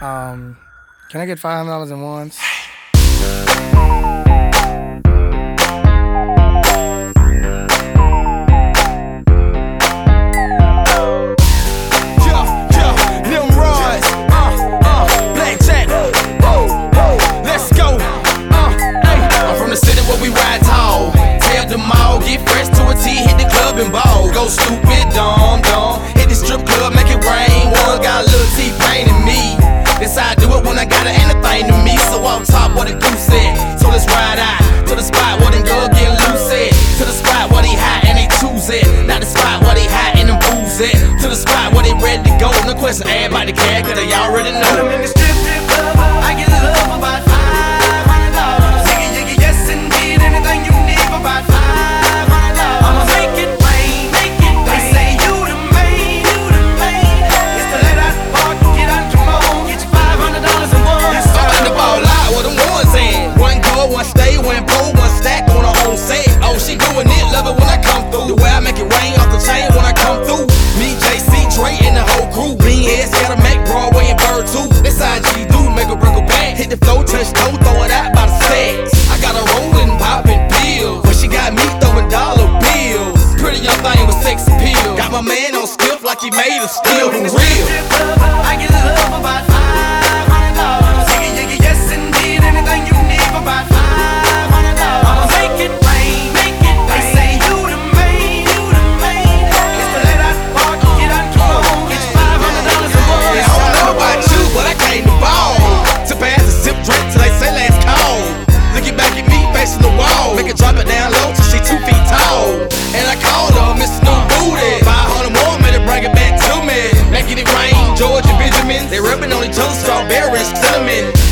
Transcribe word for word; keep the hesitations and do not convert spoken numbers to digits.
Um, can I get five hundred dollars in ones? Go stupid, dumb, dumb. Hit the strip club, make it rain. One got a little T-Pain in me. That's how I do it when I got anything to me. So off top, what a goose said. So let's ride out to the spot where them girls get loose at. To the spot where they hot and they choose it. Not the spot where they hot and them booze at. To the spot where they ready to go. No question, everybody care, cause they already know. I'm in the strip club, I get love about five hundred dollars. Jiggy, jiggy, yes indeed, anything you need for about five hundred dollars. I'ma make it rain, make it rain. They say you the main, you the main. It's to let out the park, get out your moan, get your five hundred dollars in one. I'm about to ball out where them ones in. One go, one stay, one pull, one stack on her own set. Oh, she doing it, love it when I come through. The way I make it rain off the chain when I come through. Me, J C, Dre, and the whole crew. Bean heads, gotta make Broadway and Bird too. This how G do, make a break a back. Hit the flow, touch toe, throw it out by the stacks. I got her rolling, popping pills, but she got me throwing dollar bills. Pretty young thing with sex appeal. Got my man on skiff like he made a steal for real. I get love about five hundred dollars. Jiggy, jiggy, yes indeed, anything you need for about five hundred dollars. I'ma make it rain, make it rain. They say you the main, you the main. It's to let out the park, get out your moan, get your five hundred dollars in one. I don't know about you, but I came to ball. To pass the zip drink till they say last call. Looking back at me, facing the wall. Make her drop it down low till she two feet tall. And I called her Miss New Booty. five hundred more, made her bring it back to me. Making it rain, George and Benjamin. They rubbing on each other, strawberry and cinnamon.